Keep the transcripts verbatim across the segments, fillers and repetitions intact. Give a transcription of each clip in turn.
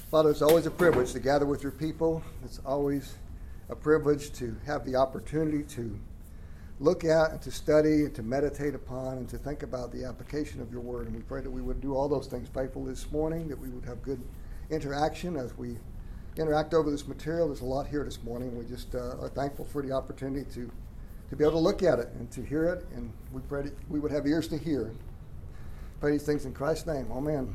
Father, it's always a privilege to gather with your people. It's always a privilege to have the opportunity to look at and to study and to meditate upon and to think about the application of your word. And we pray that we would do all those things faithfully this morning, that we would have good interaction as we interact over this material. There's a lot here this morning. We just uh, are thankful for the opportunity to, to be able to look at it and to hear it. And we pray that we would have ears to hear. Pray these things in Christ's name. Amen.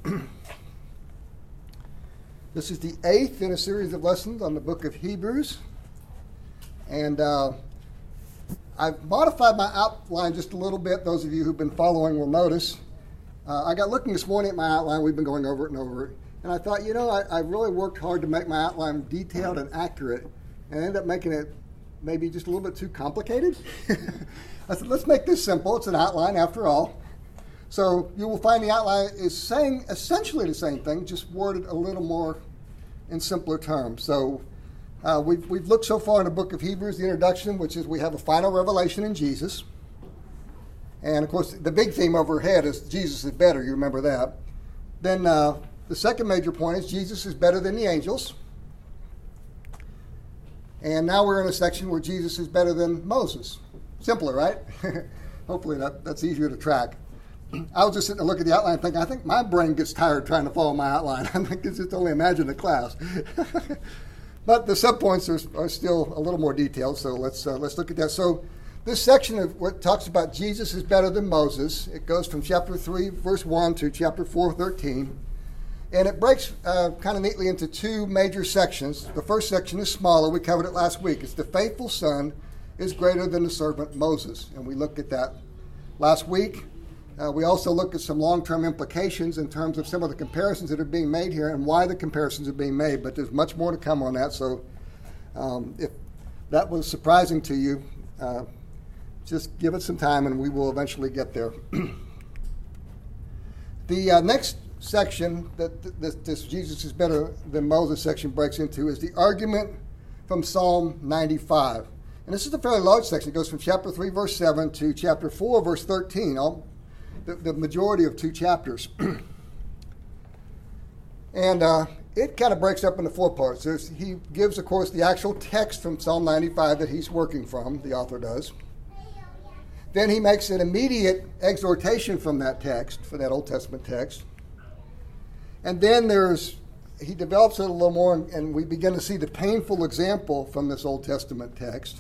This is the eighth in a series of lessons on the book of Hebrews. And uh, I've modified my outline just a little bit. Those of you who've been following will notice. Uh, I got looking this morning at my outline. We've been going over it and over it. And I thought, you know, I, I really worked hard to make my outline detailed and accurate. And I ended up making it maybe just a little bit too complicated. I said, let's make this simple. It's an outline after all. So you will find the outline is saying essentially the same thing, just worded a little more in simpler terms. So uh, we've, we've looked so far in the book of Hebrews, the introduction, which is we have a final revelation in Jesus. And, of course, the big theme overhead is Jesus is better. You remember that. Then uh, the second major point is Jesus is better than the angels. And now we're in a section where Jesus is better than Moses. Simpler, right? Hopefully that, that's easier to track. I was just sitting there looking at the outline thinking, I think my brain gets tired trying to follow my outline. I think it's just only imagine the class. But the subpoints are, are still a little more detailed, so let's uh, let's look at that. So this section of what talks about Jesus is better than Moses, it goes from chapter three, verse one to chapter four, thirteen. And it breaks uh, kind of neatly into two major sections. The first section is smaller. We covered it last week. It's the faithful son is greater than the servant Moses. And we looked at that last week. Uh, we also looked at some long-term implications in terms of some of the comparisons that are being made here and why the comparisons are being made, but there's much more to come on that. So um, if that was surprising to you, uh, just give it some time and we will eventually get there. The uh, next section that this, this Jesus is better than Moses section breaks into is the argument from Psalm ninety-five. And this is a fairly large section. It goes from chapter three, verse seven to chapter four, verse thirteen. All, The, the majority of two chapters. And uh, it kind of breaks up into four parts. There's, he gives, of course, the actual text from Psalm ninety-five that he's working from, the author does. Then he makes an immediate exhortation from that text, for that Old Testament text. And then there's, he develops it a little more, and, and we begin to see the painful example from this Old Testament text.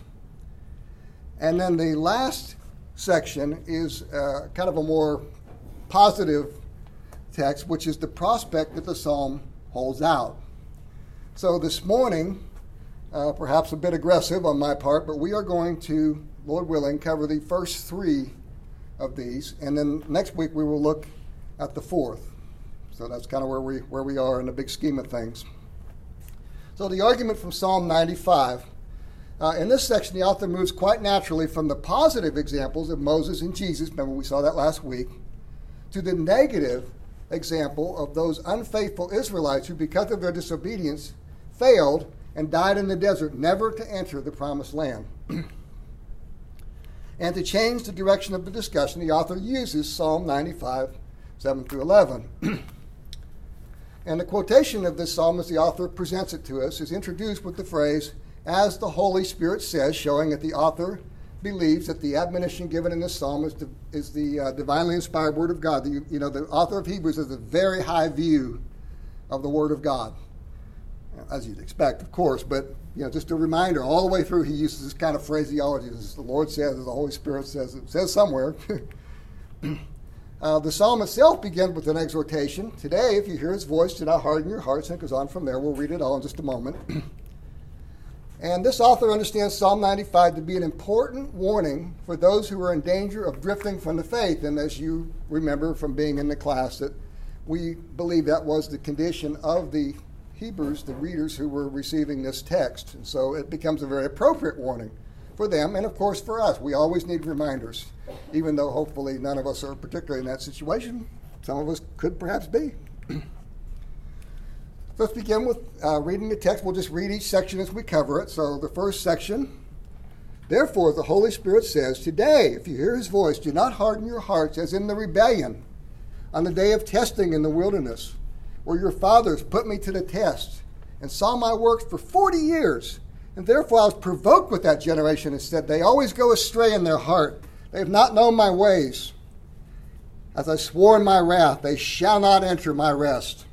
And then the last section is uh, kind of a more positive text, which is the prospect that the psalm holds out. So this morning, uh, perhaps a bit aggressive on my part, but we are going to, Lord willing, cover the first three of these, and then next week we will look at the fourth. So that's kind of where we where we are in the big scheme of things. So the argument from Psalm ninety-five. Uh, in this section, the author moves quite naturally from the positive examples of Moses and Jesus, remember we saw that last week, to the negative example of those unfaithful Israelites who, because of their disobedience, failed and died in the desert, never to enter the promised land. And to change the direction of the discussion, the author uses Psalm ninety-five, seven through eleven. And the quotation of this psalm, as the author presents it to us, is introduced with the phrase, "As the Holy Spirit says," showing that the author believes that the admonition given in this psalm is, the, is the uh, divinely inspired Word of God. The, you know, the author of Hebrews has a very high view of the Word of God, as you'd expect, of course. But you know, just a reminder, all the way through, he uses this kind of phraseology: as the Lord says, as the Holy Spirit says. It says somewhere. uh, the psalm itself begins with an exhortation. Today, if you hear His voice, do not harden your hearts. And it goes on from there. We'll read it all in just a moment. And this author understands Psalm ninety-five to be an important warning for those who are in danger of drifting from the faith. And as you remember from being in the class, that we believe that was the condition of the Hebrews, the readers who were receiving this text. And so it becomes a very appropriate warning for them and, of course, for us. We always need reminders, even though hopefully none of us are particularly in that situation. Some of us could perhaps be. Let's begin with uh, reading the text. We'll just read each section as we cover it. So the first section, "Therefore the Holy Spirit says, today, if you hear His voice, do not harden your hearts as in the rebellion on the day of testing in the wilderness, or your fathers put me to the test and saw my works for forty years. And therefore I was provoked with that generation and said, they always go astray in their heart. They have not known my ways. As I swore in my wrath, they shall not enter my rest.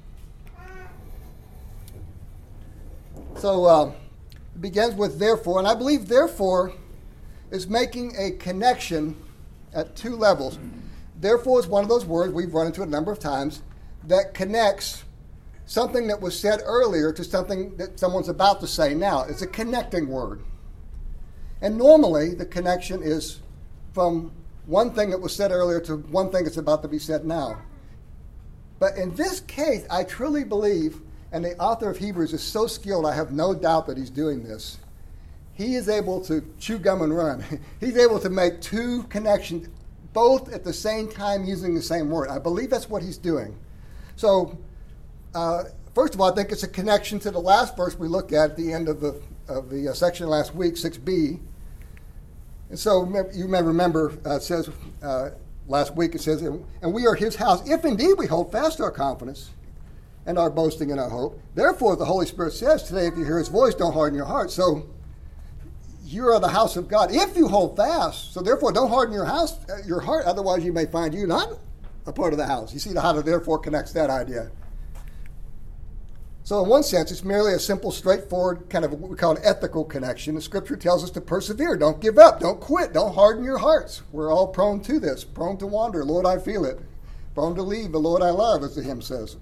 So uh, it begins with therefore, and I believe therefore is making a connection at two levels. Therefore is one of those words we've run into a number of times that connects something that was said earlier to something that someone's about to say now. It's a connecting word. And normally the connection is from one thing that was said earlier to one thing that's about to be said now. But in this case, I truly believe, and the author of Hebrews is so skilled, I have no doubt that he's doing this. He is able to chew gum and run. He's able to make two connections both at the same time using the same word. I believe that's what he's doing. So, uh, first of all, I think it's a connection to the last verse we looked at at the end of the of the uh, section last week, six b. And so you may remember uh, it says uh, last week, it says, and we are his house, if indeed we hold fast our confidence and our boasting in our hope. Therefore, the Holy Spirit says today, if you hear his voice, don't harden your heart. So you are the house of God if you hold fast. So therefore, don't harden your house, your heart. Otherwise, you may find you not a part of the house. You see how the therefore connects that idea. So in one sense, it's merely a simple, straightforward kind of what we call an ethical connection. The Scripture tells us to persevere. Don't give up. Don't quit. Don't harden your hearts. We're all prone to this, prone to wander. Lord, I feel it. Prone to leave the Lord I love, as the hymn says.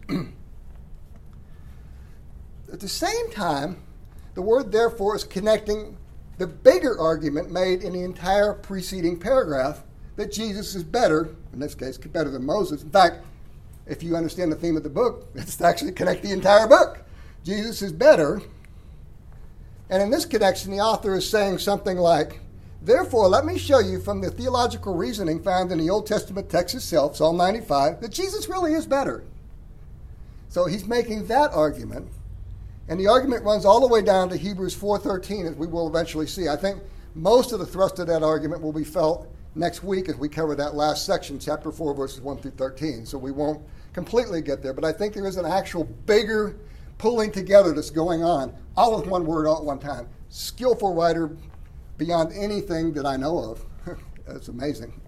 At the same time, the word therefore is connecting the bigger argument made in the entire preceding paragraph that Jesus is better, in this case, better than Moses. In fact, if you understand the theme of the book, it's actually connect the entire book. Jesus is better. And in this connection, the author is saying something like, therefore, let me show you from the theological reasoning found in the Old Testament text itself, Psalm ninety-five, that Jesus really is better. So he's making that argument. And the argument runs all the way down to Hebrews four thirteen, as we will eventually see. I think most of the thrust of that argument will be felt next week as we cover that last section, chapter four, verses one through thirteen. So we won't completely get there. But I think there is an actual bigger pulling together that's going on, all with one word all at one time. Skillful writer beyond anything that I know of. That's amazing.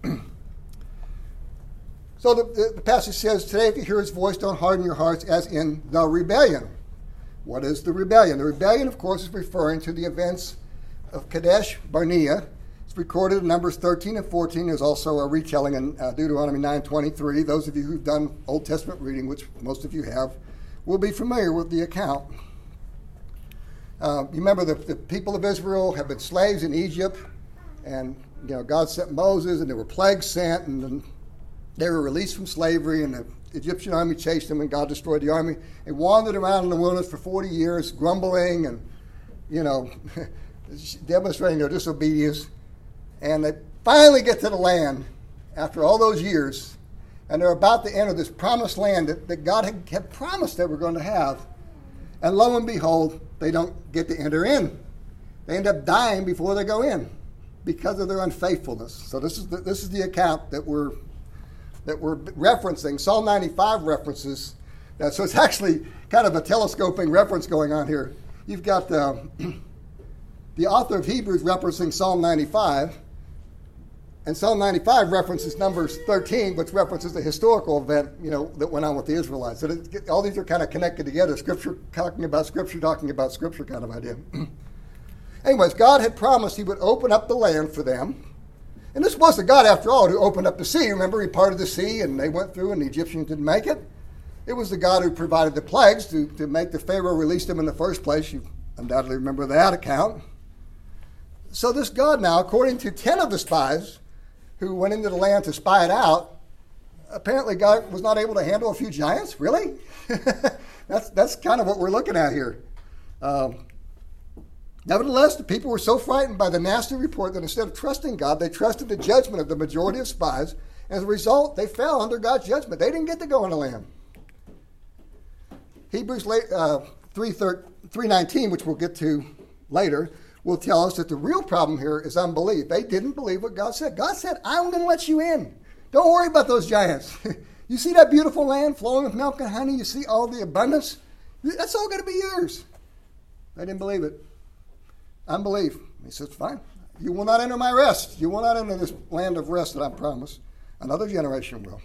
So the, the, the passage says, today if you hear his voice, don't harden your hearts as in the rebellion. What is the rebellion? The rebellion, of course, is referring to the events of Kadesh Barnea. It's recorded in Numbers thirteen and fourteen. There's also a retelling in uh, Deuteronomy nine twenty-three. Those of you who've done Old Testament reading, which most of you have, will be familiar with the account. Uh, you remember the, the people of Israel have been slaves in Egypt, and you know God sent Moses, and there were plagues sent, and then they were released from slavery, and the Egyptian army chased them, and God destroyed the army. They wandered around in the wilderness for forty years, grumbling and, you know, demonstrating their disobedience. And they finally get to the land after all those years, and they're about to enter this promised land that, that God had, had promised they were going to have. And lo and behold, they don't get to enter in. They end up dying before they go in because of their unfaithfulness. So this is the, this is the account that we're that we're referencing. Psalm ninety-five references that. So it's actually kind of a telescoping reference going on here. You've got the, the author of Hebrews referencing Psalm ninety-five, and Psalm ninety-five references Numbers thirteen, which references the historical event, you know, that went on with the Israelites. So it, all these are kind of connected together. Scripture talking about Scripture, talking about Scripture kind of idea. Anyways, God had promised he would open up the land for them. And this was the God, after all, who opened up the sea. Remember, he parted the sea, and they went through, and the Egyptians didn't make it. It was the God who provided the plagues to, to make the Pharaoh release them in the first place. You undoubtedly remember that account. So this God now, according to ten of the spies who went into the land to spy it out, apparently God was not able to handle a few giants? Really? that's, that's kind of what we're looking at here. Um, Nevertheless, the people were so frightened by the nasty report that instead of trusting God, they trusted the judgment of the majority of spies. As a result, they fell under God's judgment. They didn't get to go in the land. Hebrews uh, three nineteen, which we'll get to later, will tell us that the real problem here is unbelief. They didn't believe what God said. God said, I'm going to let you in. Don't worry about those giants. You see that beautiful land flowing with milk and honey? You see all the abundance? That's all going to be yours. They didn't believe it. Unbelief. He says, fine. You will not enter my rest. You will not enter this land of rest that I promised. Another generation will.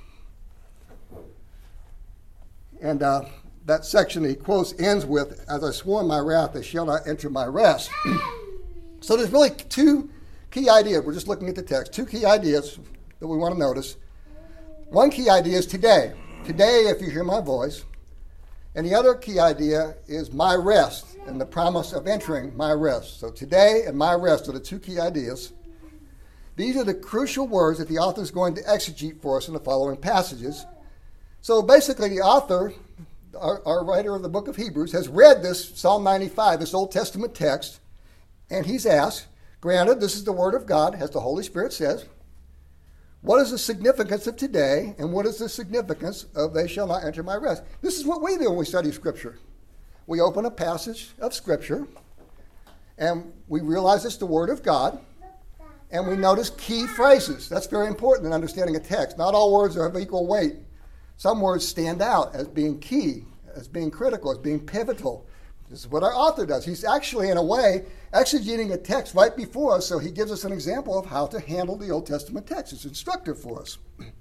And uh, that section he quotes ends with, as I swore in my wrath, they shall not enter my rest. So there's really two key ideas. We're just looking at the text. Two key ideas that we want to notice. One key idea is today. Today, if you hear my voice. And the other key idea is my rest and the promise of entering my rest. So today and my rest are the two key ideas. These are the crucial words that the author is going to exegete for us in the following passages. So basically the author, our, our writer of the book of Hebrews, has read this Psalm ninety-five, this Old Testament text, and he's asked, granted, this is the word of God, as the Holy Spirit says, what is the significance of today, and what is the significance of they shall not enter my rest? This is what we do when we study Scripture. We open a passage of Scripture, and we realize it's the Word of God, and we notice key phrases. That's very important in understanding a text. Not all words are of equal weight. Some words stand out as being key, as being critical, as being pivotal. This is what our author does. He's actually, in a way, exegeting a text right before us, so he gives us an example of how to handle the Old Testament text. It's instructive for us.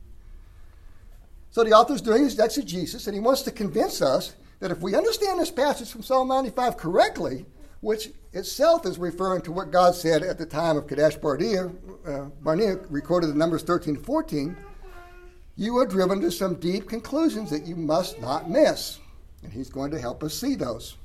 So the author's doing his exegesis, and he wants to convince us that if we understand this passage from Psalm ninety-five correctly, which itself is referring to what God said at the time of Kadesh Barnea, uh, Barnea recorded in Numbers thirteen and fourteen, you are driven to some deep conclusions that you must not miss. And he's going to help us see those.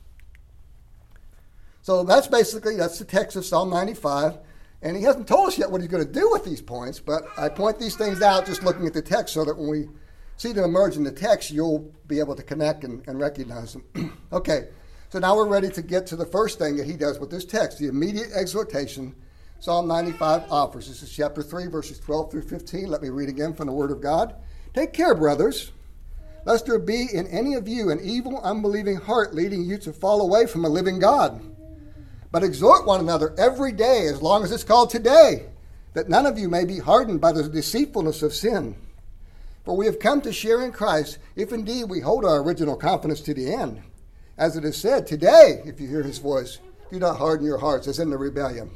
So that's basically, that's the text of Psalm ninety-five. And he hasn't told us yet what he's going to do with these points, but I point these things out just looking at the text so that when we see them emerge in the text, you'll be able to connect and, and recognize them. Okay, so now we're ready to get to the first thing that he does with this text, the immediate exhortation Psalm ninety-five offers. This is chapter three, verses twelve through fifteen. Let me read again from the Word of God. Take care, brothers, lest there be in any of you an evil, unbelieving heart leading you to fall away from a living God. But exhort one another every day, as long as it's called today, that none of you may be hardened by the deceitfulness of sin. For we have come to share in Christ, if indeed we hold our original confidence to the end. As it is said, today, if you hear his voice, do not harden your hearts, as in the rebellion.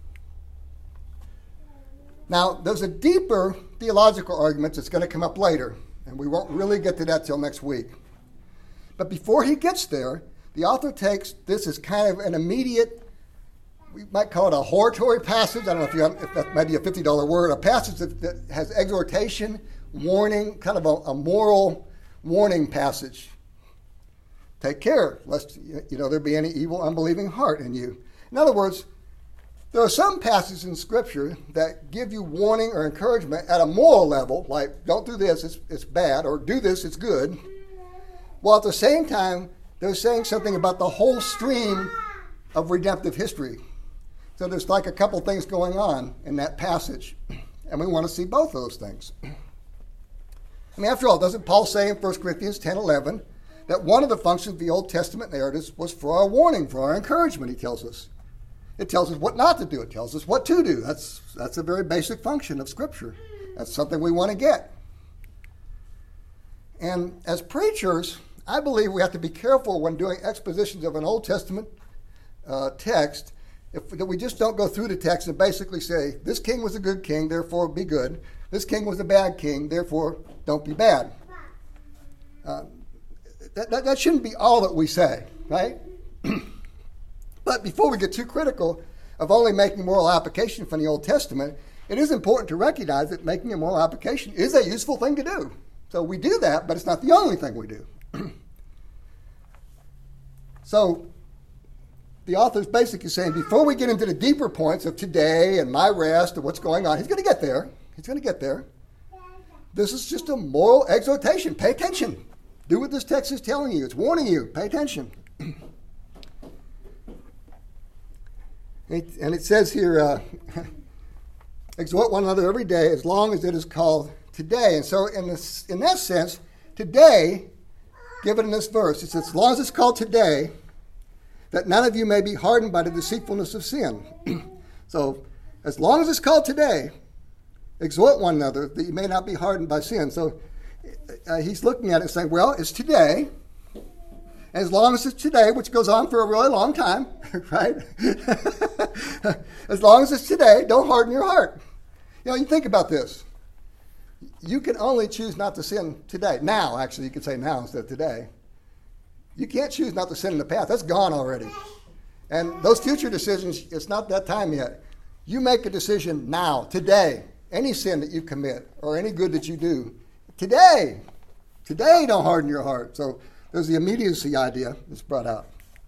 Now, there's a deeper theological argument that's going to come up later, and we won't really get to that till next week. But before he gets there, the author takes this as kind of an immediate, we might call it a hortatory passage. I don't know if, you have, if that might be a fifty dollar word, a passage that, that has exhortation, warning, kind of a, a moral warning passage. Take care, lest you know there be any evil, unbelieving heart in you. In other words, there are some passages in Scripture that give you warning or encouragement at a moral level, like don't do this, it's, it's bad, or do this, it's good. While at the same time, they're saying something about the whole stream of redemptive history. So there's like a couple things going on in that passage, and we want to see both of those things. I mean, after all, doesn't Paul say in First Corinthians ten eleven that one of the functions of the Old Testament narratives was for our warning, for our encouragement, he tells us. It tells us what not to do. It tells us what to do. That's, that's a very basic function of Scripture. That's something we want to get. And as preachers, I believe we have to be careful when doing expositions of an Old Testament uh, text if, that we just don't go through the text and basically say, this king was a good king, therefore be good. This king was a bad king, therefore don't be bad. Uh, that, that, that shouldn't be all that we say, right? But before we get too critical of only making moral application from the Old Testament, it is important to recognize that making a moral application is a useful thing to do. So we do that, but it's not the only thing we do. So the author's basically saying, before we get into the deeper points of today and my rest and what's going on, he's going to get there. He's going to get there. This is just a moral exhortation. Pay attention. Do what this text is telling you. It's warning you. Pay attention. And it says here, uh, exhort one another every day as long as it is called today. And so in, this, in that sense, today, given in this verse, it says, as long as it's called today, that none of you may be hardened by the deceitfulness of sin. So as long as it's called today, exhort one another that you may not be hardened by sin. So uh, he's looking at it and saying, well, it's today. And as long as it's today, which goes on for a really long time, right? As long as it's today, don't harden your heart. You know, you think about this. You can only choose not to sin today. Now, actually, you could say now instead of today. You can't choose not to sin in the past. That's gone already. And those future decisions, it's not that time yet. You make a decision now, today. Any sin that you commit or any good that you do, today. Today, don't harden your heart. So there's the immediacy idea that's brought out.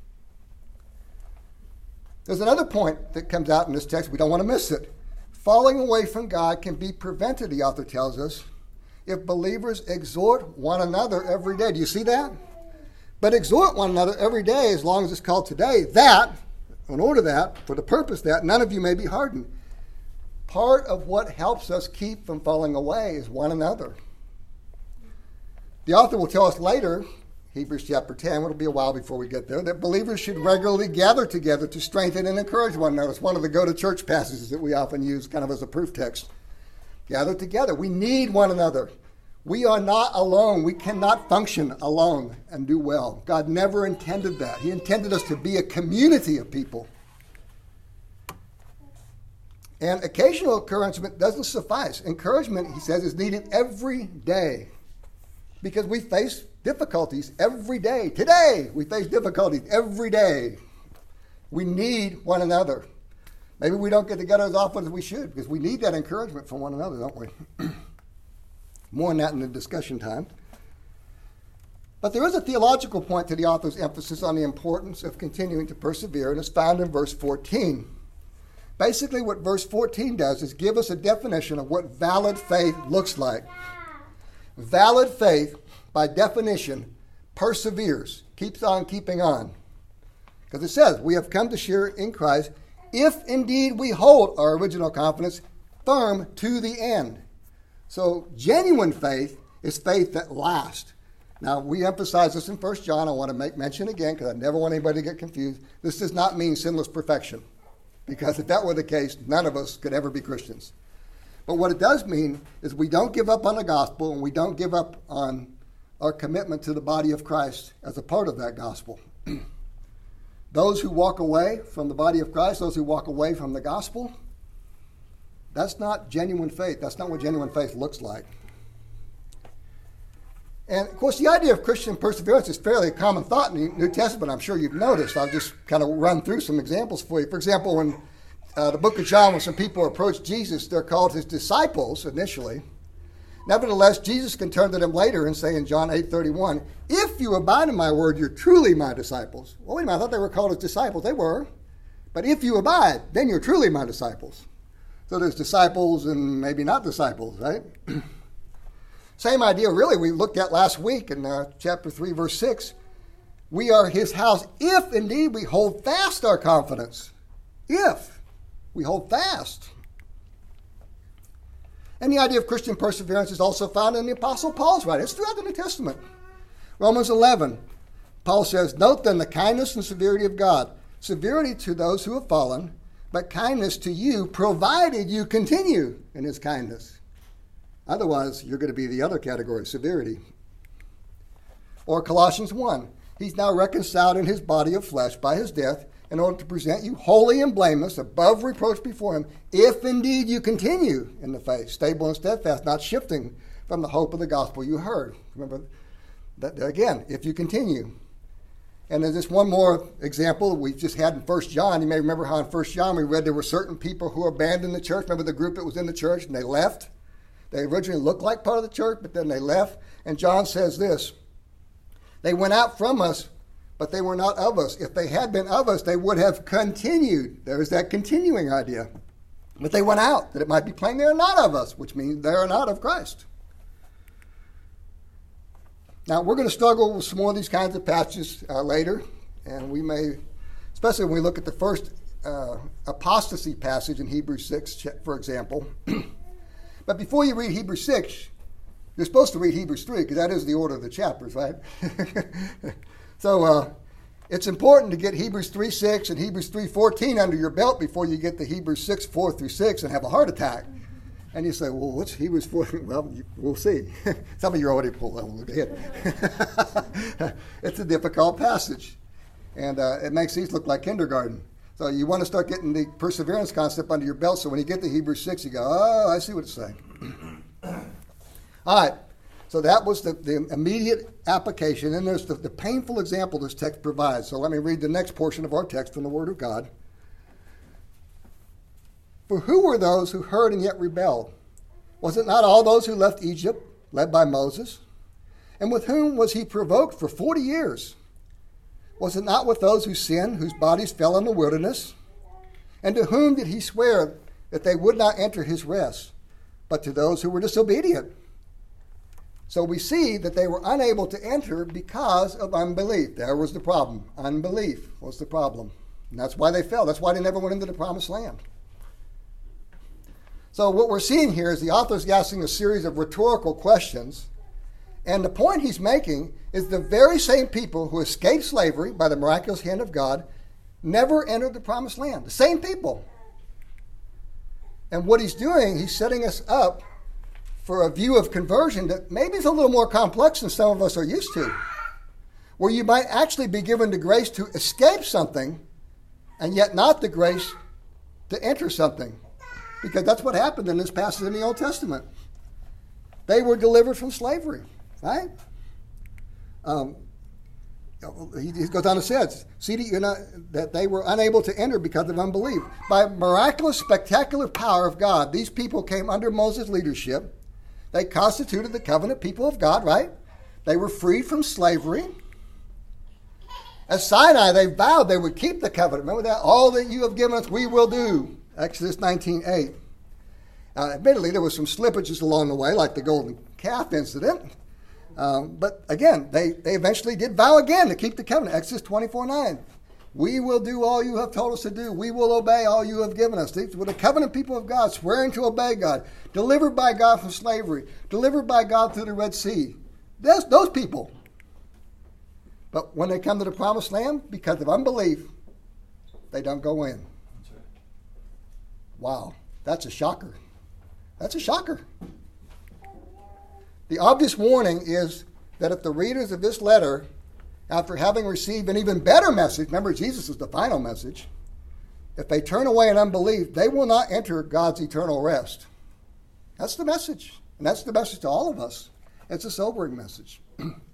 There's another point that comes out in this text. We don't want to miss it. Falling away from God can be prevented, the author tells us, if believers exhort one another every day. Do you see that? But exhort one another every day, as long as it's called today, that, in order that, for the purpose that, none of you may be hardened. Part of what helps us keep from falling away is one another. The author will tell us later, Hebrews chapter ten, it'll be a while before we get there, that believers should regularly gather together to strengthen and encourage one another. It's one of the go-to-church passages that we often use kind of as a proof text. Gather together. We need one another. We are not alone. We cannot function alone and do well. God never intended that. He intended us to be a community of people. And occasional encouragement doesn't suffice. Encouragement, he says, is needed every day because we face difficulties every day. Today, we face difficulties every day. We need one another. Maybe we don't get together as often as we should because we need that encouragement from one another, don't we? More on that in the discussion time. But there is a theological point to the author's emphasis on the importance of continuing to persevere, and it's found in verse fourteen. Basically, what verse fourteen does is give us a definition of what valid faith looks like. Valid faith, by definition, perseveres, keeps on keeping on. Because it says, we have come to share in Christ if indeed we hold our original confidence firm to the end. So genuine faith is faith that lasts. Now, we emphasize this in First John. I want to make mention again because I never want anybody to get confused. This does not mean sinless perfection. Because if that were the case, none of us could ever be Christians. But what it does mean is we don't give up on the gospel and we don't give up on our commitment to the body of Christ as a part of that gospel. Those who walk away from the body of Christ, those who walk away from the gospel, that's not genuine faith. That's not what genuine faith looks like. And, of course, the idea of Christian perseverance is fairly a common thought in the New Testament. I'm sure you've noticed. I'll just kind of run through some examples for you. For example, when uh, the book of John, when some people approach Jesus, they're called his disciples initially. Nevertheless, Jesus can turn to them later and say in John eight thirty-one, if you abide in my word, you're truly my disciples. Well, wait a minute, I thought they were called as disciples. They were. But if you abide, then you're truly my disciples. So there's disciples and maybe not disciples, right? Same idea, really, we looked at last week in uh, chapter three, verse six. We are his house if indeed we hold fast our confidence. If we hold fast. And the idea of Christian perseverance is also found in the Apostle Paul's writings throughout the New Testament. Romans eleven, Paul says, note then the kindness and severity of God. Severity to those who have fallen, but kindness to you, provided you continue in his kindness. Otherwise, you're going to be the other category, severity. Or Colossians one, he's now reconciled in his body of flesh by his death in order to present you holy and blameless, above reproach before him, if indeed you continue in the faith, stable and steadfast, not shifting from the hope of the gospel you heard. Remember that again, if you continue. And there's just one more example we just had in First John. You may remember how in First John we read there were certain people who abandoned the church. Remember the group that was in the church and they left? They originally looked like part of the church, but then they left. And John says this, they went out from us, but they were not of us. If they had been of us, they would have continued. There's that continuing idea. But they went out, that it might be plain they are not of us, which means they are not of Christ. Now, we're going to struggle with some more of these kinds of passages uh, later, and we may, especially when we look at the first uh, apostasy passage in Hebrews six, for example. But before you read Hebrews six, you're supposed to read Hebrews three, because that is the order of the chapters, right? So uh, it's important to get Hebrews three six and Hebrews three fourteen under your belt before you get to Hebrews six four through six and have a heart attack. And you say, well, what's Hebrews four? Well, you, we'll see. Some of you are already pulled that one ahead. It's a difficult passage. And uh, it makes these look like kindergarten. So you want to start getting the perseverance concept under your belt, so when you get to Hebrews six, you go, oh, I see what it's saying. All right. So that was the, the immediate application. And there's the, the painful example this text provides. So let me read the next portion of our text from the Word of God. For who were those who heard and yet rebelled? Was it not all those who left Egypt, led by Moses? And with whom was he provoked for forty years? Was it not with those who sinned, whose bodies fell in the wilderness? And to whom did he swear that they would not enter his rest, but to those who were disobedient? So we see that they were unable to enter because of unbelief. There was the problem. Unbelief was the problem. And that's why they fell. That's why they never went into the promised land. So what we're seeing here is the author's asking a series of rhetorical questions. And the point he's making is the very same people who escaped slavery by the miraculous hand of God never entered the promised land. The same people. And what he's doing, he's setting us up for a view of conversion that maybe is a little more complex than some of us are used to, where you might actually be given the grace to escape something and yet not the grace to enter something. Because that's what happened in this passage in the Old Testament. They were delivered from slavery, right? Um, he, he goes on to say, see that, you're not, that they were unable to enter because of unbelief. By miraculous, spectacular power of God, these people came under Moses' leadership. They constituted the covenant people of God, right? They were freed from slavery. At Sinai, they vowed they would keep the covenant. Remember that? All that you have given us, we will do. Exodus nineteen eight. Uh, admittedly, there was some slippages along the way, like the golden calf incident. Um, but again, they, they eventually did vow again to keep the covenant. Exodus twenty-four nine. We will do all you have told us to do. We will obey all you have given us. These were the covenant people of God, swearing to obey God, delivered by God from slavery, delivered by God through the Red Sea. Those, those people. But when they come to the promised land, because of unbelief, they don't go in. Wow, that's a shocker. That's a shocker. The obvious warning is that if the readers of this letter, after having received an even better message, remember Jesus is the final message, if they turn away in unbelief, they will not enter God's eternal rest. That's the message. And that's the message to all of us. It's a sobering message.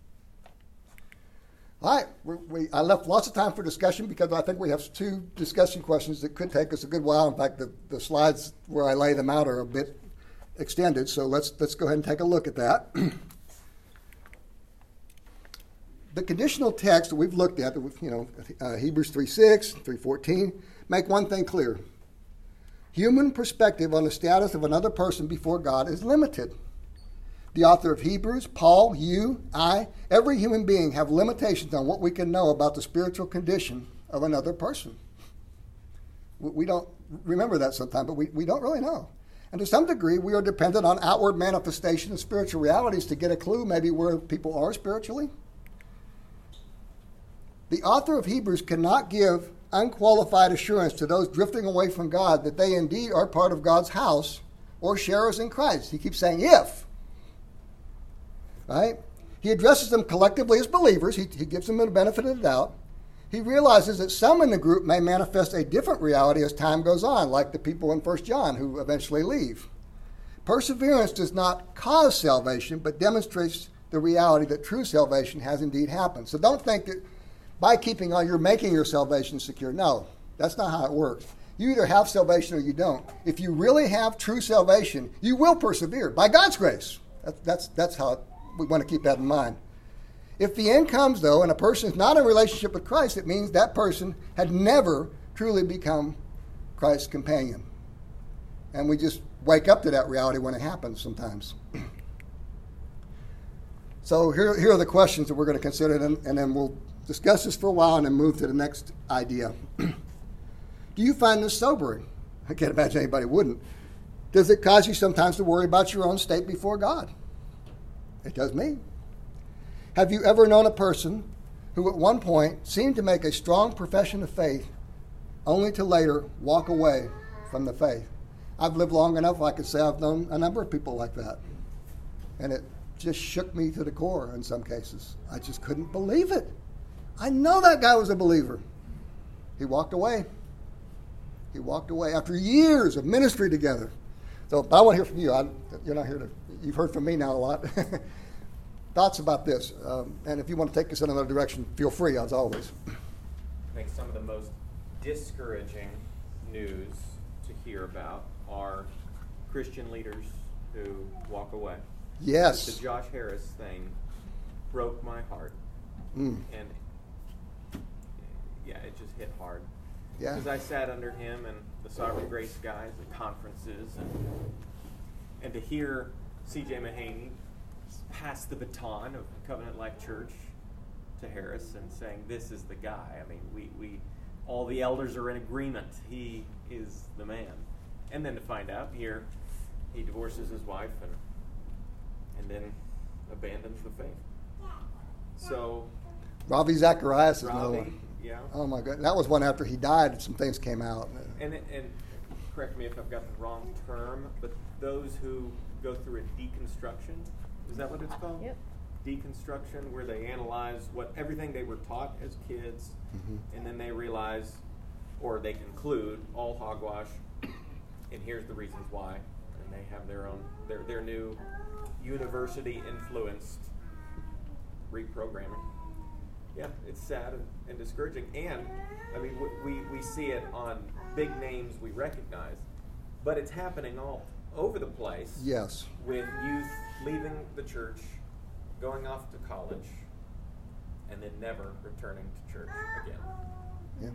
All right, we, we, I left lots of time for discussion because I think we have two discussion questions that could take us a good while. In fact, the, the slides where I lay them out are a bit extended, so let's let's go ahead and take a look at that. The conditional text that we've looked at, you know, uh, Hebrews three six, three fourteen, make one thing clear. Human perspective on the status of another person before God is limited. The author of Hebrews, Paul, you, I, every human being have limitations on what we can know about the spiritual condition of another person. We don't remember that sometimes, but we, we don't really know. And to some degree, we are dependent on outward manifestation of spiritual realities to get a clue maybe where people are spiritually. The author of Hebrews cannot give unqualified assurance to those drifting away from God that they indeed are part of God's house or sharers in Christ. He keeps saying if. Right? He addresses them collectively as believers. He, he gives them the benefit of the doubt. He realizes that some in the group may manifest a different reality as time goes on, like the people in First John who eventually leave. Perseverance does not cause salvation, but demonstrates the reality that true salvation has indeed happened. So don't think that by keeping on, you're making your salvation secure. No, that's not how it works. You either have salvation or you don't. If you really have true salvation, you will persevere by God's grace. That, that's, that's how it We want to keep that in mind. If the end comes, though, and a person is not in a relationship with Christ, it means that person had never truly become Christ's companion. And we just wake up to that reality when it happens sometimes. So here, here are the questions that we're going to consider, and, and then we'll discuss this for a while and then move to the next idea. Do you find this sobering? I can't imagine anybody wouldn't. Does it cause you sometimes to worry about your own state before God? It does me. Have you ever known a person who at one point seemed to make a strong profession of faith only to later walk away from the faith? I've lived long enough, I could say I've known a number of people like that. And it just shook me to the core in some cases. I just couldn't believe it. I know that guy was a believer. He walked away. He walked away after years of ministry together. So, but I want to hear from you. I, you're not here to, you've heard from me now a lot. Thoughts about this? Um, and if you want to take us in another direction, feel free, as always. I think some of the most discouraging news to hear about are Christian leaders who walk away. Yes. The Josh Harris thing broke my heart. Mm. And yeah, it just hit hard. Yeah. Because I sat under him and the Sovereign Grace guys at conferences, and and to hear C J Mahaney pass the baton of Covenant Life Church to Harris and saying, this is the guy. I mean, we, we all the elders are in agreement. He is the man. And then to find out here, he divorces his wife and and then abandons the faith. So Ravi Zacharias is Ravi, another one. Yeah. Oh my God, that was one after he died. Some things came out. And and correct me if I've got the wrong term, but those who go through a deconstruction, is that what it's called? Yep. Deconstruction, where they analyze what everything they were taught as kids, Mm-hmm. and then they realize, or they conclude, all hogwash, and here's the reasons why, and they have their own, their their new university influenced reprogramming. Yeah, it's sad and, and discouraging. And, I mean, we, we see it on big names we recognize, but it's happening all over the place. Yes. With youth leaving the church, going off to college, and then never returning to church again. Yeah.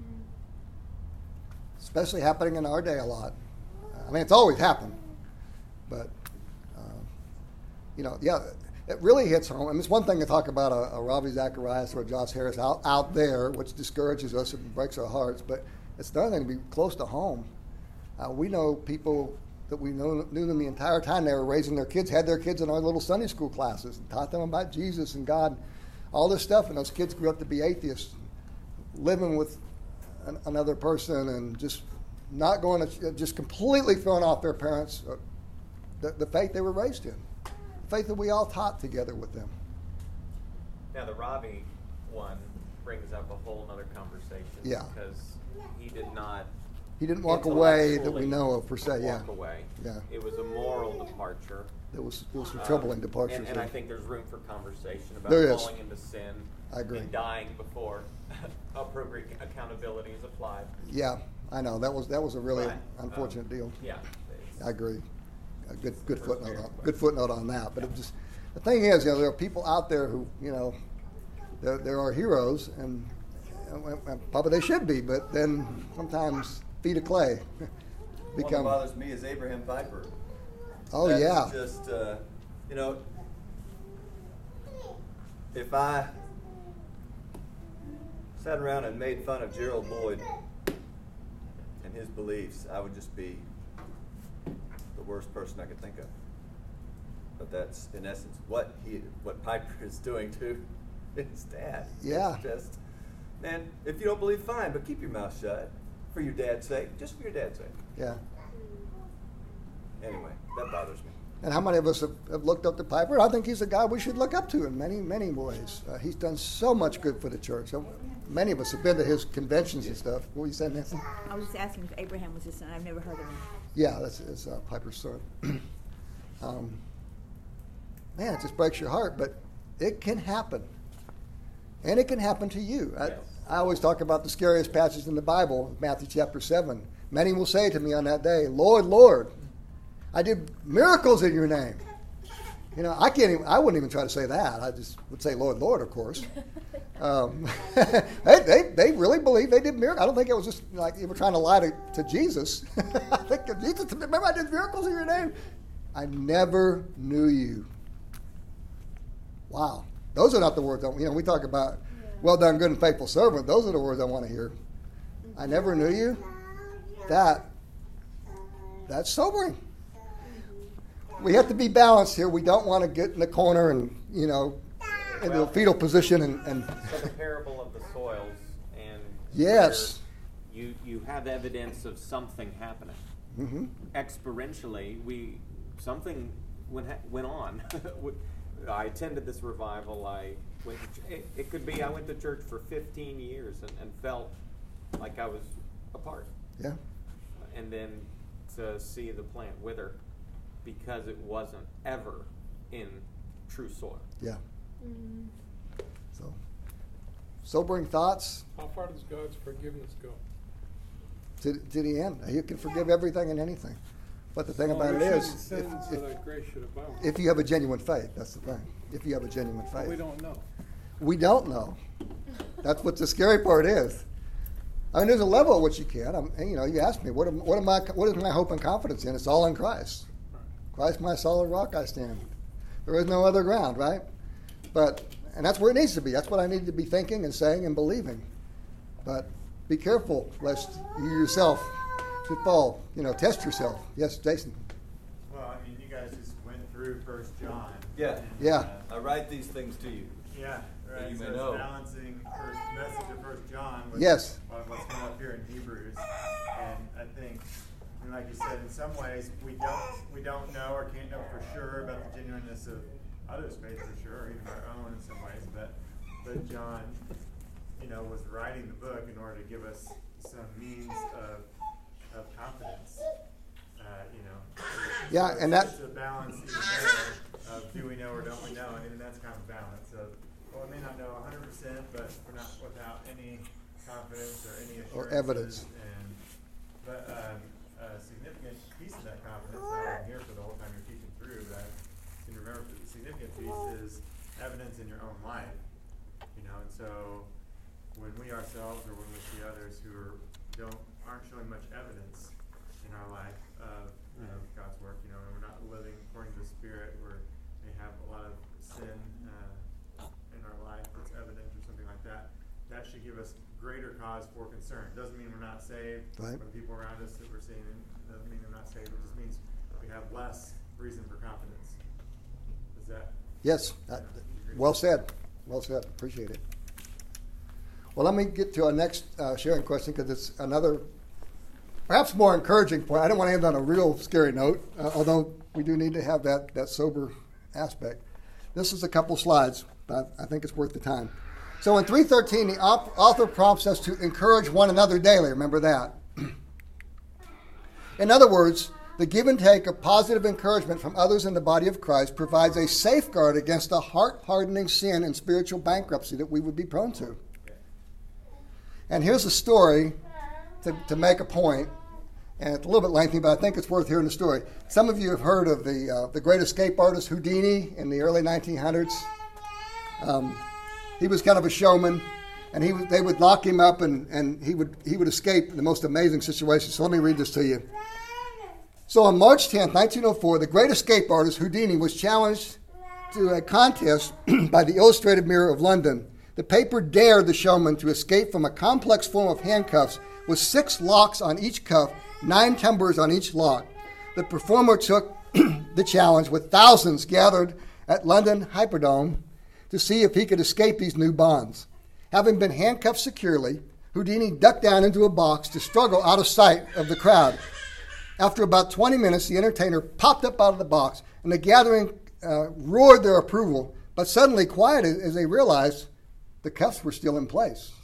Especially happening in our day a lot. I mean, it's always happened. But, uh, you know, yeah, it really hits home. I mean, it's one thing to talk about a, a Ravi Zacharias or a Josh Harris out, out there, which discourages us and breaks our hearts, but it's another thing to be close to home. Uh, we know people that we know, knew them the entire time they were raising their kids, had their kids in our little Sunday school classes, and taught them about Jesus and God, all this stuff, and those kids grew up to be atheists, living with an, another person and just not going to, just completely throwing off their parents, uh, the, the faith they were raised in. Faith that we all taught together with them. Now, the Ravi one brings up a whole other conversation. Yeah. Because he did not. He didn't walk away that intellectually we know of per se. Yeah. Walk away. Yeah. It was a moral departure. There was there was some Um, troubling departures. And, and there. I think there's room for conversation about There is. falling into sin I agree. and dying before appropriate accountability is applied. Yeah, I know that was that was a really Right. unfortunate Um, deal. Yeah. I agree. A good good First footnote marriage on question. good footnote on that. But it just the thing is, you know, there are people out there who, you know, there there are heroes, and, and, and probably they should be, but then sometimes feet of clay One become. that bothers me is Abraham Piper. Oh That's yeah. Just uh, you know, if I sat around and made fun of Gerald Boyd and his beliefs, I would just be the worst person I could think of. But that's in essence what he, what Piper is doing to his dad. Yeah. It's just, man, if you don't believe, fine, but keep your mouth shut for your dad's sake, just for your dad's sake. Yeah. Anyway, that bothers me. And how many of us have, have looked up to Piper? I think he's a guy we should look up to in many, many ways. Uh, he's done so much good for the church. So many of us have been to his conventions and stuff. What were you saying, Nancy? I was just asking if Abraham was his son. I've never heard of him. Yeah, that's, that's uh, Piper's son. um, man, it just breaks your heart, but it can happen. And it can happen to you. I, Yes. I always talk about the scariest passage in the Bible, Matthew chapter seven. Many will say to me on that day, Lord, Lord, I did miracles in your name. You know, I can't even, I wouldn't even try to say that. I just would say, Lord, Lord, of course. Um, they, they, they really believe they did miracles. I don't think it was just like they were trying to lie to, to Jesus. I think Jesus, remember I did miracles in your name? I never knew you. Wow. Those are not the words, I, you know, we talk about, well done, good and faithful servant. Those are the words I want to hear. I never knew you. That, that's sobering. We have to be balanced here. We don't want to get in the corner and, you know, in Well, the fetal position and, and So the parable of the soils, and yes. where you you have evidence of something happening. Mm-hmm. experientially, we something went went on. I attended this revival. I went. To, it, it could be I went to church for fifteen years and, and felt like I was apart. Yeah. And then to see the plant wither because it wasn't ever in true soil. Yeah. Mm. So, sobering thoughts. How far does God's forgiveness go? To, to the end. You can forgive everything and anything. But the thing Well, about it we're is, shooting if, sin so if, that grace should abound. if you have a genuine faith, that's the thing. If you have a genuine faith. But we don't know. We don't know. That's what the scary part is. I mean, there's a level at which you can. I'm, and, you know, you ask me, what am, what am I? What is my hope and confidence in? It's all in Christ. Christ, my solid rock, I stand. There is no other ground, right? But and that's where it needs to be. That's what I need to be thinking and saying and believing. But be careful lest you yourself should fall. You know, test yourself. Yes, Jason. Well, I mean, you guys just went through First John. Yeah. And, Yeah. Uh, I write these things to you. yeah. Right. you so may it's know. balancing first message of First John with Yes. what- what's coming up here in Hebrews, and I think, and like you said, in some ways we don't we don't know or can't know for sure about the genuineness of others' faith for sure, or even our own in some ways. But but John, you know, was writing the book in order to give us some means of of confidence. Uh, you know. Yeah, So and it's that- just a balance even there of do we know or don't we know, and even that's kind of balance of well, we may not know one hundred percent, but we're not without any confidence or any assurance Or evidence. And but um, a significant piece of that confidence, I wasn't here for the whole time you're teaching through, but you remember the significant piece is evidence in your own life. You know, and so when we ourselves or when we see others who are, don't aren't showing much evidence in our life of, of God's work, you know, and we're not living according to the Spirit, we're may have a lot of sin uh, in our life that's evident or something like that, that should give us greater cause for concern. Doesn't mean we're not saved. Right. For the people around us that we're seeing, doesn't mean they're not saved. It just means we have less reason for confidence. Is that? Yes. Uh, well said. Well said. Appreciate it. Well, let me get to our next uh, sharing question because it's another, perhaps more encouraging point. I don't want to end on a real scary note, uh, although we do need to have that, that sober aspect. This is a couple slides, but I think it's worth the time. So in three thirteen, the author prompts us to encourage one another daily. Remember that. In other words, the give and take of positive encouragement from others in the body of Christ provides a safeguard against the heart-hardening sin and spiritual bankruptcy that we would be prone to. And here's a story to, to make a point, and it's a little bit lengthy, but I think it's worth hearing the story. Some of you have heard of the uh, the great escape artist Houdini in the early nineteen hundreds. Um, he was kind of a showman, and he they would lock him up, and, and he would he would escape in the most amazing situations. So let me read this to you. So on March tenth, nineteen oh four, the great escape artist Houdini was challenged to a contest by the Illustrated Mirror of London. The paper dared the showman to escape from a complex form of handcuffs with six locks on each cuff, nine timbers on each lock. The performer took the challenge with thousands gathered at London Hyperdome to see if he could escape these new bonds. Having been handcuffed securely, Houdini ducked down into a box to struggle out of sight of the crowd. After about twenty minutes, the entertainer popped up out of the box, and the gathering uh, roared their approval, but suddenly quieted as they realized the cuffs were still in place.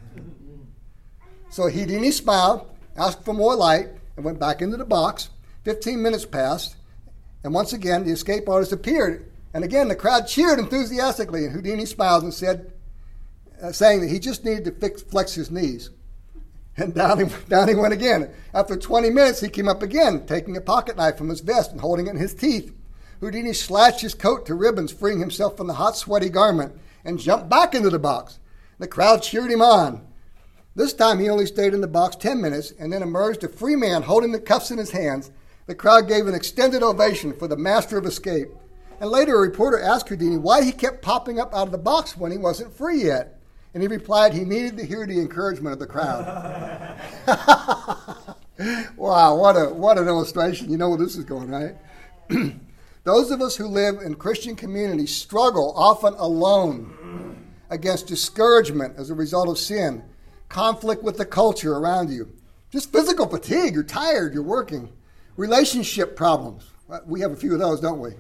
So Houdini smiled, asked for more light, and went back into the box. Fifteen minutes passed, and once again the escape artist appeared. And again the crowd cheered enthusiastically, and Houdini smiled and said, uh, saying that he just needed to fix, flex his knees. And down he, down he went again. After twenty minutes, he came up again, taking a pocket knife from his vest and holding it in his teeth. Houdini slashed his coat to ribbons, freeing himself from the hot, sweaty garment, and jumped back into the box. The crowd cheered him on. This time he only stayed in the box ten minutes and then emerged a free man holding the cuffs in his hands. The crowd gave an extended ovation for the master of escape. And later a reporter asked Houdini why he kept popping up out of the box when he wasn't free yet. And he replied he needed to hear the encouragement of the crowd. Wow, what a what an illustration. You know where this is going, right? Those of us who live in Christian communities struggle often alone against discouragement as a result of sin, conflict with the culture around you, just physical fatigue. You're tired, you're working. Relationship problems. We have a few of those, don't we?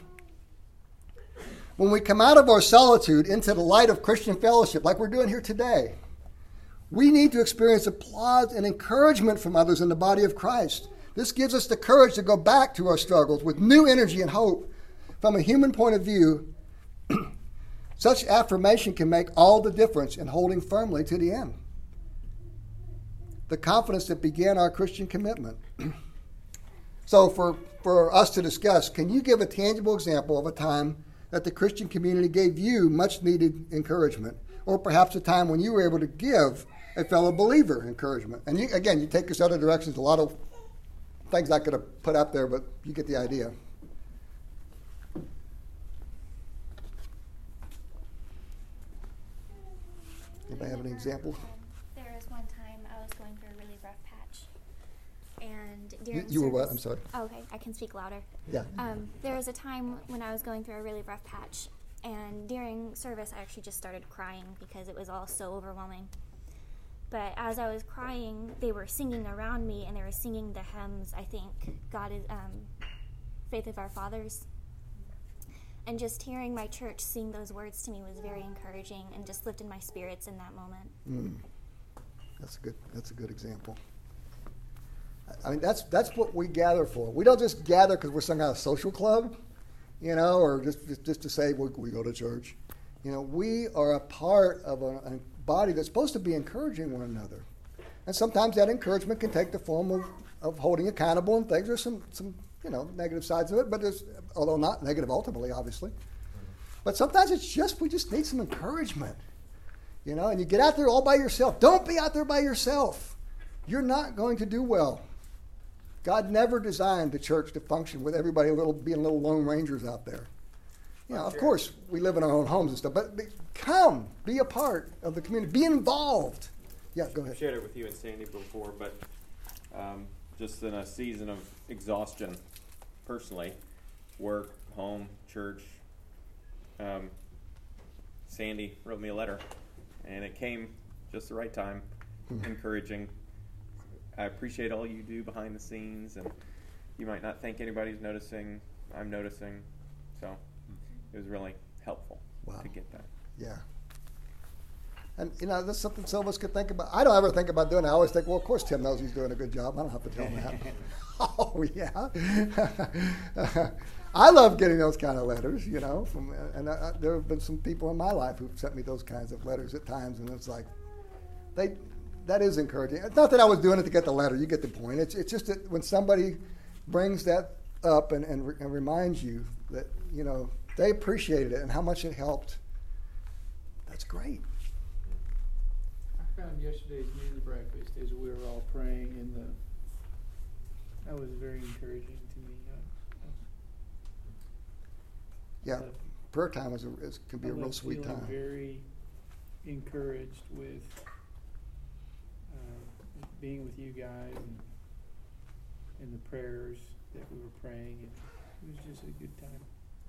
When we come out of our solitude into the light of Christian fellowship, like we're doing here today, we need to experience applause and encouragement from others in the body of Christ. This gives us the courage to go back to our struggles with new energy and hope. From a human point of view, such affirmation can make all the difference in holding firmly to the end. The confidence that began our Christian commitment. So for, for us to discuss, can you give a tangible example of a time that the Christian community gave you much needed encouragement? Or perhaps a time when you were able to give a fellow believer encouragement? And you, again, you take us other directions, a lot of things I could have put up there, but you get the idea. Anybody have any examples? There was one time I was going through a really rough patch, and You, during you were what? service- I'm sorry. Oh, okay, I can speak louder. Yeah. Um, there was a time when I was going through a really rough patch, and during service I actually just started crying because it was all so overwhelming. But as I was crying, they were singing around me, and they were singing the hymns, I think, God is, um, Faith of Our Fathers. And just hearing my church sing those words to me was very encouraging and just lifted my spirits in that moment. Mm. That's a good. That's a good example. I mean, that's that's what we gather for. We don't just gather because we're some kind of social club, you know, or just just, just to say we, we go to church. You know, we are a part of a, a body that's supposed to be encouraging one another, and sometimes that encouragement can take the form of, of holding accountable and things. There's some some you know negative sides of it, but there's although not negative ultimately, obviously. But sometimes it's just we just need some encouragement. You know, and you get out there all by yourself. Don't be out there by yourself. You're not going to do well. God never designed the church to function with everybody a little being little lone rangers out there. You know, of course, we live in our own homes and stuff, but be, come, be a part of the community. Be involved. Yeah, go ahead. I've shared it with you and Sandy before, but um, just in a season of exhaustion, personally, work, home, church, um, Sandy wrote me a letter. And it came just the right time, encouraging. I appreciate all you do behind the scenes, and you might not think anybody's noticing. I'm noticing. So it was really helpful Wow. to get that. Yeah. And, you know, that's something some of us could think about. I don't ever think about doing it. I always think, well, of course Tim knows he's doing a good job. I don't have to tell him that. Oh, yeah. I love getting those kind of letters, you know. From And I, there have been some people in my life who've sent me those kinds of letters at times, and it's like, they that is encouraging. It's not that I was doing it to get the letter. You get the point. It's it's just that when somebody brings that up and, and, re- and reminds you that, you know, they appreciated it and how much it helped, that's great. I found yesterday's men's breakfast as we were all praying, and the, that was very encouraging to me. I, Yeah, Uh, prayer time is, a, is can be I a real left sweet feeling time. very encouraged with uh, being with you guys and, and the prayers that we were praying, and it was just a good time.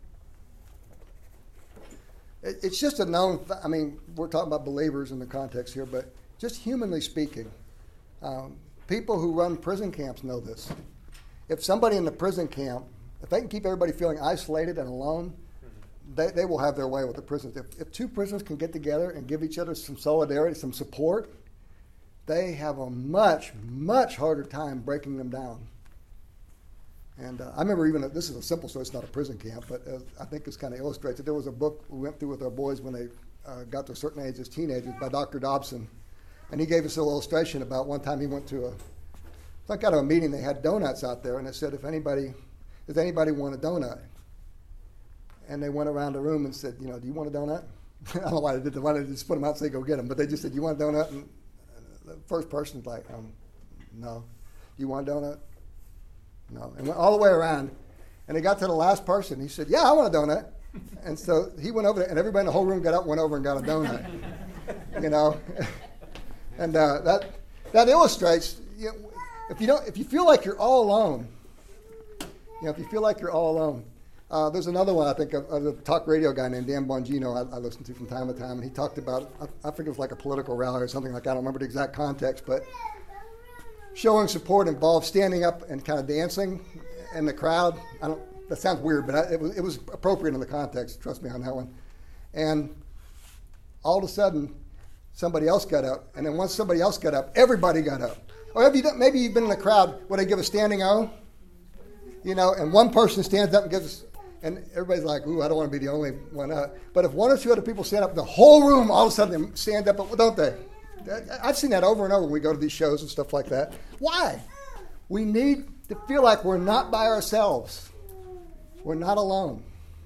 It, it's just a known. Th- I mean, we're talking about believers in the context here, but just humanly speaking, um, people who run prison camps know this. If somebody in the prison camp, if they can keep everybody feeling isolated and alone, they, they will have their way with the prisoners. If, if two prisoners can get together and give each other some solidarity, some support, they have a much, much harder time breaking them down. And uh, I remember even, this is a simple story, it's not a prison camp, but uh, I think this kind of illustrates it. There was a book we went through with our boys when they uh, got to a certain age as teenagers by Doctor Dobson. And he gave us a little illustration about one time he went to a, some kind of a meeting, they had donuts out there, and it said, if anybody, does anybody want a donut? And they went around the room and said, you know, do you want a donut? I don't know why they did that. Why did they just put them out and say, go get them? But they just said, you want a donut? And the first person's like, um, no. You want a donut? No. And went all the way around. And they got to the last person. He said, yeah, I want a donut. And so he went over there, and everybody in the whole room got up, went over and got a donut. You know? And uh, that that illustrates, you know, if you don't, if you feel like you're all alone, you know, if you feel like you're all alone, uh, there's another one I think of, of a talk radio guy named Dan Bongino I, I listen to from time to time, and he talked about, I, I think it was like a political rally or something like that. I don't remember the exact context, but showing support involved standing up and kind of dancing in the crowd. I don't. That sounds weird, but I, it was it was appropriate in the context. Trust me on that one. And all of a sudden, somebody else got up, and then once somebody else got up, everybody got up. Or have you done, maybe you've been in a crowd where they give a standing O, you know, and one person stands up and gives, and everybody's like, "Ooh, I don't want to be the only one up." But if one or two other people stand up, the whole room all of a sudden they stand up, don't they? I've seen that over and over when we go to these shows and stuff like that. Why? We need to feel like we're not by ourselves. We're not alone.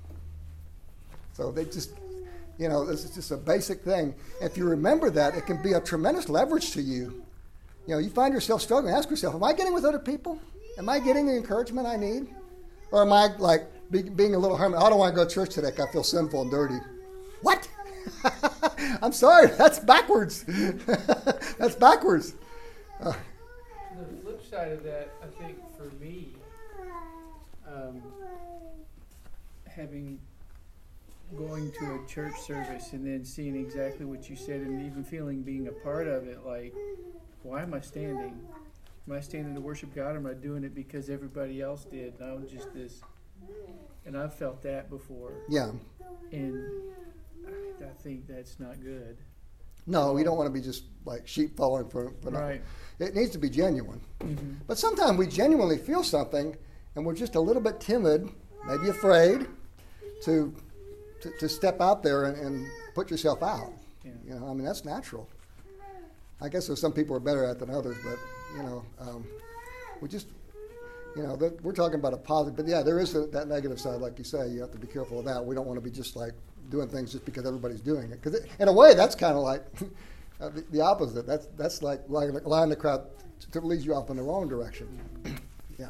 So they just, you know, this is just a basic thing. If you remember that, it can be a tremendous leverage to you. You know, you find yourself struggling. Ask yourself, am I getting with other people? Am I getting the encouragement I need? Or am I like be, being a little hermit? I don't want to go to church today because I feel sinful and dirty. What? I'm sorry, that's backwards. That's backwards. Uh, The flip side of that, I think for me, um, having going to a church service and then seeing exactly what you said and even feeling being a part of it, like, why am I standing? Am I standing to worship God, or am I doing it because everybody else did? And I'm just this, and I've felt that before. yeah. And I, I think that's not good. No, we don't want to be just like sheep following for, for Right. It needs to be genuine. Mm-hmm. But sometimes we genuinely feel something and we're just a little bit timid, maybe afraid to to, to step out there and, and put yourself out. Yeah. You know, I mean, that's natural. I guess there's some people who are better at it than others, but, you know, um, we just, you know, that, we're talking about a positive. But, yeah, there is a, that negative side, like you say. You have to be careful of that. We don't want to be just, like, doing things just because everybody's doing it. Because in a way, that's kind of like uh, the, the opposite. That's that's like allowing the crowd to lead you off in the wrong direction. Yeah.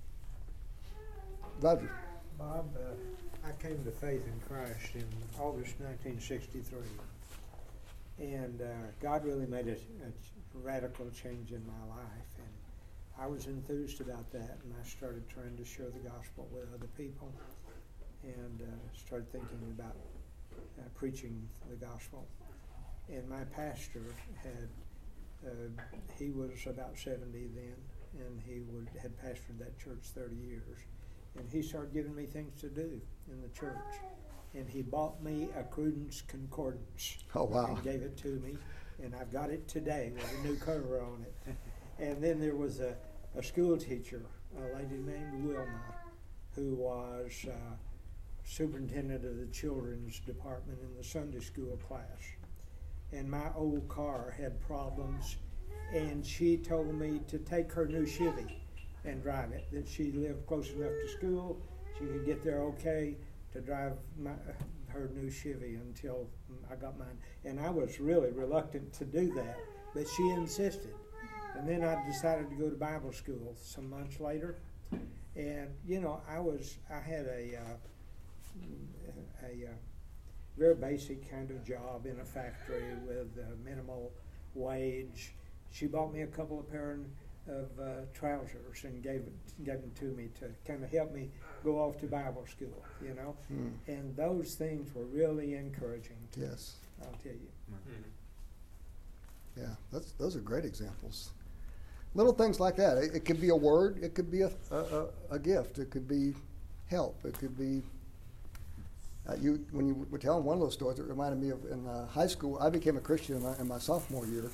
Roger. Bob, uh, I came to faith in Christ in August nineteen sixty-three. And uh, God really made a, a radical change in my life. And I was enthused about that, and I started trying to share the gospel with other people, and uh, started thinking about uh, preaching the gospel. And my pastor had, uh, he was about seventy then, and he would, had pastored that church thirty years. And he started giving me things to do in the church. And he bought me a Cruden's Concordance. Oh, wow. And gave it to me. And I've got it today with a new cover on it. And then there was a, a school teacher, a lady named Wilma, who was uh, superintendent of the children's department in the Sunday school class. And my old car had problems, and she told me to take her new Chevy and drive it, that she lived close enough to school, she could get there okay to drive my, her new Chevy until I got mine. And I was really reluctant to do that, but she insisted. And then I decided to go to Bible school some months later. And, you know, I was, I had a, uh, a uh, very basic kind of job in a factory with a minimal wage. She bought me a couple of pair of uh, trousers and gave it, gave them to me to kind of help me go off to Bible school, you know. Mm. And those things were really encouraging to me, Yes. I'll tell you. Yeah, that's, those are great examples. Little things like that. It, it could be a word. It could be a, a, a gift. It could be help. It could be, uh, you when you were telling one of those stories, it reminded me of in uh, high school. I became a Christian in my, in my sophomore year.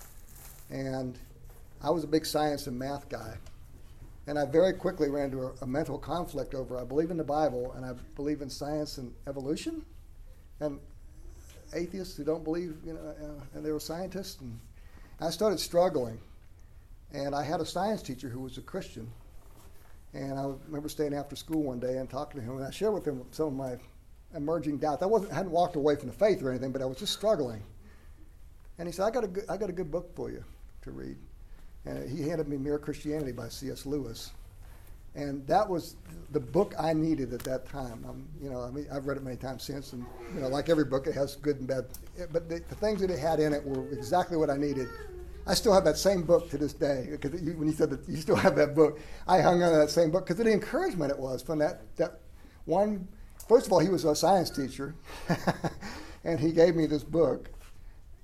And I was a big science and math guy. And I very quickly ran into a, a mental conflict over, I believe in the Bible, and I believe in science and evolution. And atheists who don't believe, you know, uh, and they were scientists. And I started struggling. And I had a science teacher who was a Christian. And I remember staying after school one day and talking to him. And I shared with him some of my emerging doubts. I wasn't, I hadn't walked away from the faith or anything, but I was just struggling. And he said, I got a good, I got a good book for you to read. And he handed me Mere Christianity by C S Lewis. And that was the book I needed at that time. Um, you know, I mean, I've read it many times since, and you know, like every book, it has good and bad. But the, the things that it had in it were exactly what I needed. I still have that same book to this day. Because you, when you said that you still have that book, I hung on to that same book because of the encouragement it was from that that one. First of all, he was a science teacher, and he gave me this book.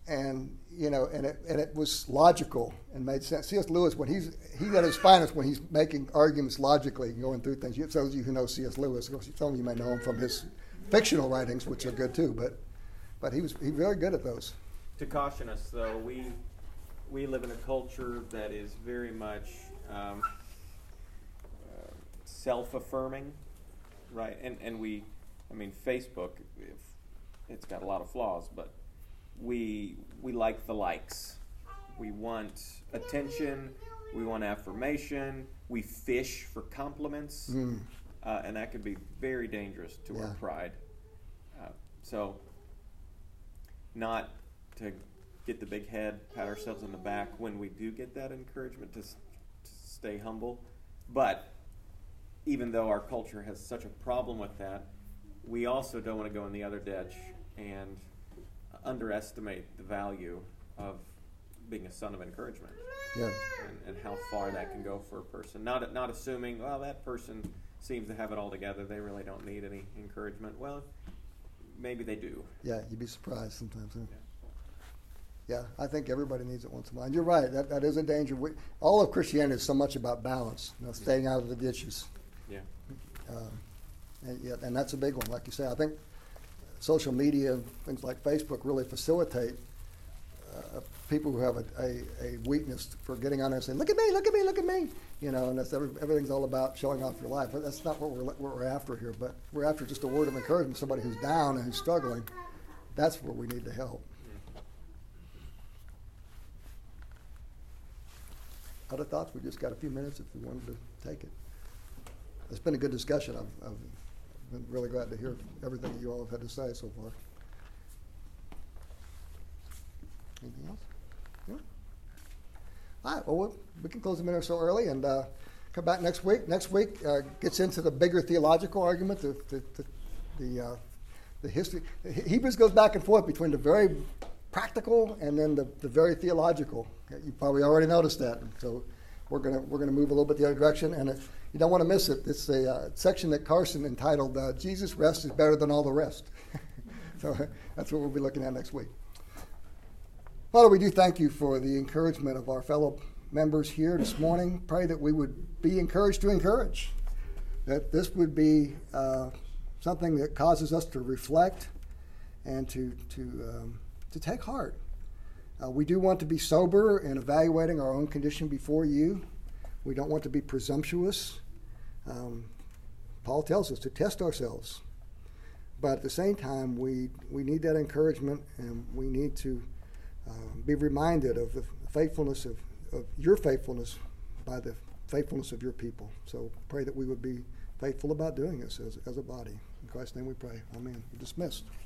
and you know, and it and it was logical and made sense. C S. Lewis, when he's he's at his finest when he's making arguments logically, going through things. You, those of you who know C S. Lewis, of course, some of you may know him from his fictional writings, which are good too. But but he was he very good at those. To caution us, though, we we live in a culture that is very much um, uh, self-affirming, right? And and we, I mean, Facebook, if, it's got a lot of flaws, but we we like the likes. We want attention. We want affirmation. We fish for compliments, Mm. uh, and that can be very dangerous to Yeah. our pride. Uh, so, not to get the big head, pat ourselves on the back when we do get that encouragement to, s- to stay humble. But even though our culture has such a problem with that, we also don't want to go in the other ditch and underestimate the value of being a son of encouragement, Yeah. and, and how far that can go for a person. Not not assuming, well, that person seems to have it all together, they really don't need any encouragement. Well, maybe they do. Yeah, you'd be surprised sometimes. Huh? Yeah, I think everybody needs it once in a while. And you're right, that, that is a danger. We, all of Christianity is so much about balance, you know, staying out of the ditches. Yeah. Um, and, yeah, and that's a big one, like you say. I think social media, things like Facebook, really facilitate uh, people who have a, a, a weakness for getting on there and saying, look at me, look at me, look at me. You know, and that's every, everything's all about showing off your life. But that's not what we're, what we're after here. But we're after just a word of encouragement, somebody who's down and who's struggling. That's where we need to help. Other thoughts? We just got a few minutes if we wanted to take it. It's been a good discussion. I've, I've been really glad to hear everything you all have had to say so far. Anything else? No? All right, well, well, we can close a minute or so early and uh, come back next week. Next week uh, gets into the bigger theological argument, the, the, the, the, uh, the history. Hebrews goes back and forth between the very practical and then the, the very theological. You probably already noticed that. So we're gonna we're gonna move a little bit the other direction, and if you don't want to miss it, it's a uh, section that Carson entitled uh, "Jesus Rest is Better Than All the Rest." So that's what we'll be looking at next week. Father, we do thank you for the encouragement of our fellow members here this morning. Pray that we would be encouraged to encourage, that this would be uh, something that causes us to reflect and to to um, to take heart. Uh, we do want to be sober in evaluating our own condition before you. We don't want to be presumptuous. Um, Paul tells us to test ourselves. But at the same time, we, we need that encouragement, and we need to uh, be reminded of the faithfulness of, of your faithfulness by the faithfulness of your people. So pray that we would be faithful about doing this as, as a body. In Christ's name we pray. Amen. You're dismissed.